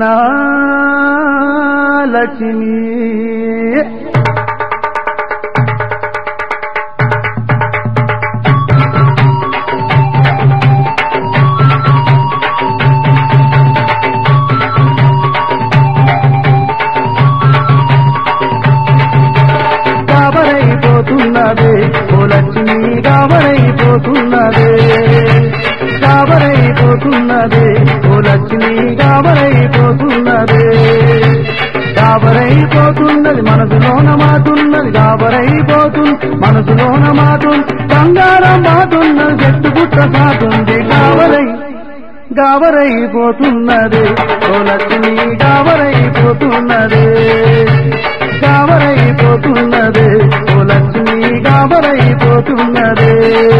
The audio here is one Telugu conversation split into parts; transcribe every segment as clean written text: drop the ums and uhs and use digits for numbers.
నా లక్ష్మి గాబరైపోతున్నదే ఓ లక్ష్మి గాబరైపోతున్నదే గాబరైపోతున్నదే ఓ లక్ష్మి గాబరైపోతున్నదే గాబరైపోతున్నది మనసులోన మాటున్నది గాబరైపోతుంది మనసులోన మాటుంది బంగారం మాటున్నది చెట్టు పుట్ట సాటుంది గాబరైపోతున్నదే ఓ లక్ష్మి గాబరైపోతున్నదే గాబరైపోతున్నదే ఓ లక్ష్మి గాబరైపోతున్నదే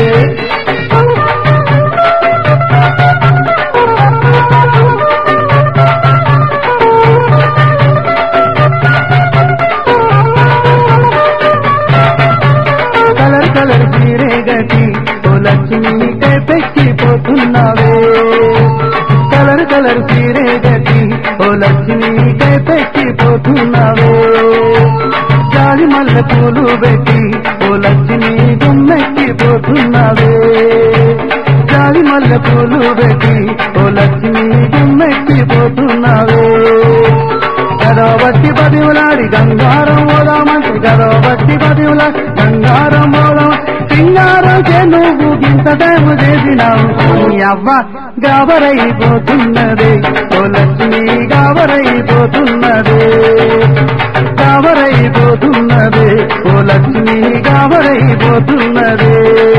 కలర్ కలర్ చీరే గటి ఓ లక్ష్మి కైపెక్కిపోతున్నావే కలర్ కలర్ చీరే గటి ఓ లక్ష్మి కైపెక్కిపోతున్నావే జాలి మల్లె పూలు పెట్టి ఓ లక్ష్మి గుమ్మెక్కిపోతున్నావే జాలి మల్లె పూలు పెట్టి ఓ లక్ష్మి గుమ్మెక్కిపోతున్నావే గదవట్టి పదివులాడి గంగారం ఓదామంటే గదవట్టి పదివులాడి గంగారం ఓదామ సింగారం చే నువ్వు ఇంత టైం చేసినావు నీ అవ్వ గాబరైపోతున్నదే ఓ లక్ష్మి గాబరైపోతున్నదే గాబరైపోతున్నదే ఓ లక్ష్మి గాబరైపోతున్నదే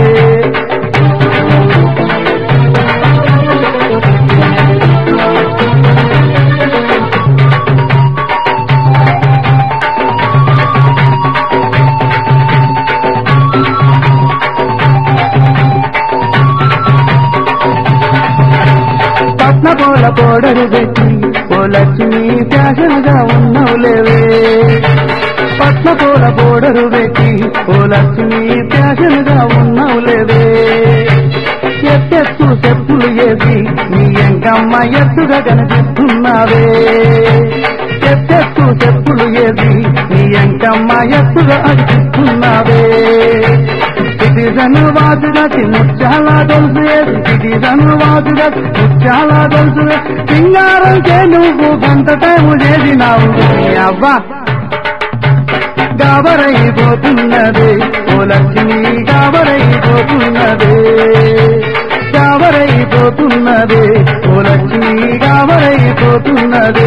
పట్నపోల కోడలు పెట్టి ఓ లక్ష్మి ఫ్యాషన్ గా ఉన్నవులేవే పట్నపోల కోడలు పెట్టి ఓ లక్ష్మి ఫ్యాషన్ గా ఉన్నవులేవే ఎత్తెత్తు చెప్పులు ఏది నీ ఎంకమ్మ ఎత్తుగా కనిపిస్తున్నావే ఎత్తెత్తు చెప్పులు ఏది నీ ఎంకమ్మ ఎత్తుగా అనిపిస్తున్నావే సిటిజన్ వాదుగా ముత్యాల గొలుసు సిటిజన్ వాదుగా ముత్యాల గొలుసు సింగారం చే నువ్వు గంట టైము చేసినావు నీ అవ్వ గాబరైపోతున్నదే ఓ లక్ష్మి గాబరైపోతున్నదే గాబరైపోతున్నదే ఓ లక్ష్మి గాబరైపోతున్నదే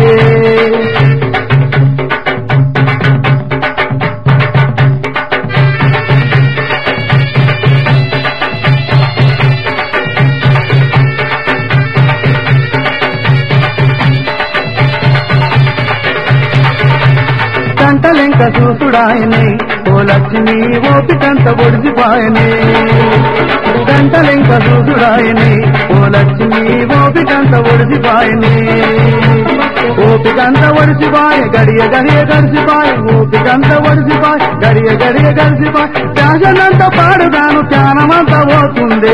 గంటలెంక చూసుడాయనే ఓ లక్ష్మి ఓపికంత ఒడిసిపాయనే గంటలెంక చూసుడాయనే ఓ లక్ష్మి ఓపికంత ఒడిసిపాయనే ఓపికంత ఒడిసిపాయ గడియ గడియ గడిసిపాయ ఓపికంత ఒడిసిపాయ గడియ గడియ గడిసిపాయ శాసనంత పాడుదాను ధ్యానమంత పోతుందే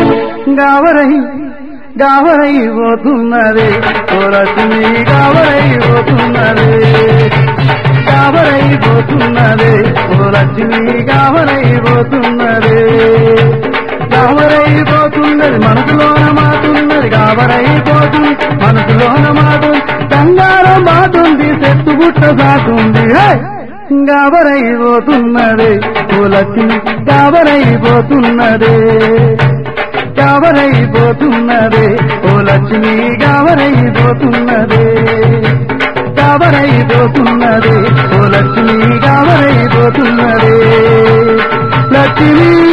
గాబరైపోతున్నదే ఓ లక్ష్మి గాబరైపోతున్నదే గాబరైపోతున్నదే ఓ లక్ష్మి గాబరైపోతున్నదే గాబరైపోతున్నది మనసులోన మాటున్నది గాబరైపోతుంది మనసులోన మాటుంది బంగారం మాటుంది చెట్టు గుట్ట సాటుంది గాబరైపోతున్నదే ఓ లక్ష్మి గాబరైపోతున్నదే గాబరైపోతున్నదే ఓ లక్ష్మి గాబరైపోతున్నదే గాబరైపోతున్నదే ఓ లక్ష్మి గాబరైపోతున్నదే లక్ష్మి